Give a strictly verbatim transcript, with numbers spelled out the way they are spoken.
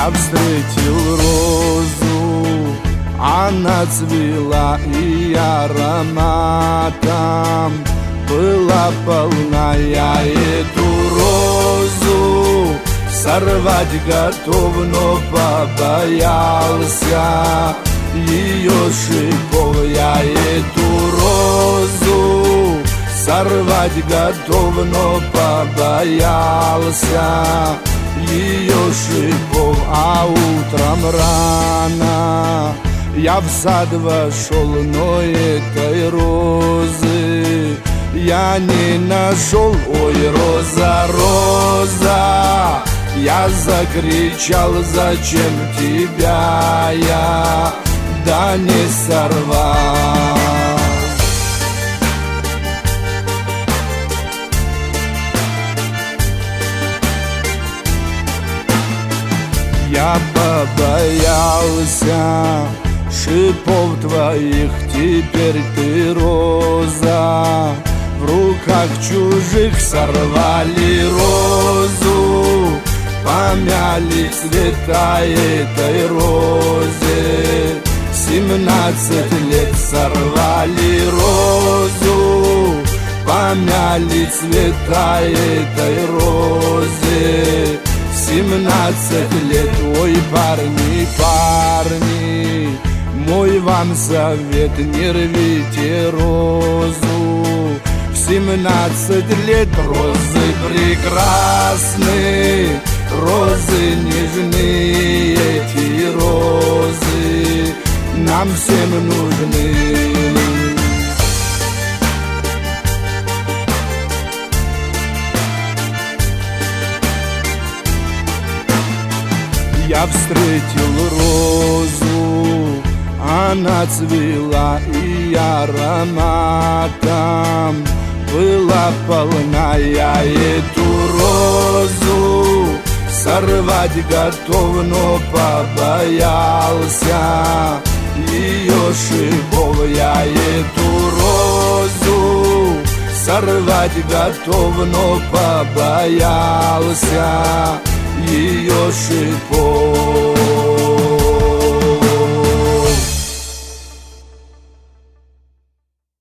Я встретил розу, она цвела и ароматом была полна. Я эту розу сорвать готов, но побоялся ее шипов. Я эту розу сорвать готов, но побоялся ее шипов. А утром рано я в сад вошел, но этой розы я не нашел. Ой, роза, роза, я закричал, зачем тебя я да не сорвал. Я побоялся шипов твоих, теперь ты, роза, в руках чужих сорвали розу, помяли цвета этой розе. Семнадцать лет сорвали розу, помяли цвета этой розе. Семнадцать лет, ой, парни, парни, мой вам совет, не рвите розу. В семнадцать лет розы прекрасны, розы нежные, эти розы нам всем нужны. Я встретил розу, она цвела и ароматом была полна. Я эту розу сорвать готов, но побоялся ее шипов. Я эту розу сорвать готов, но побоялся ее шипов.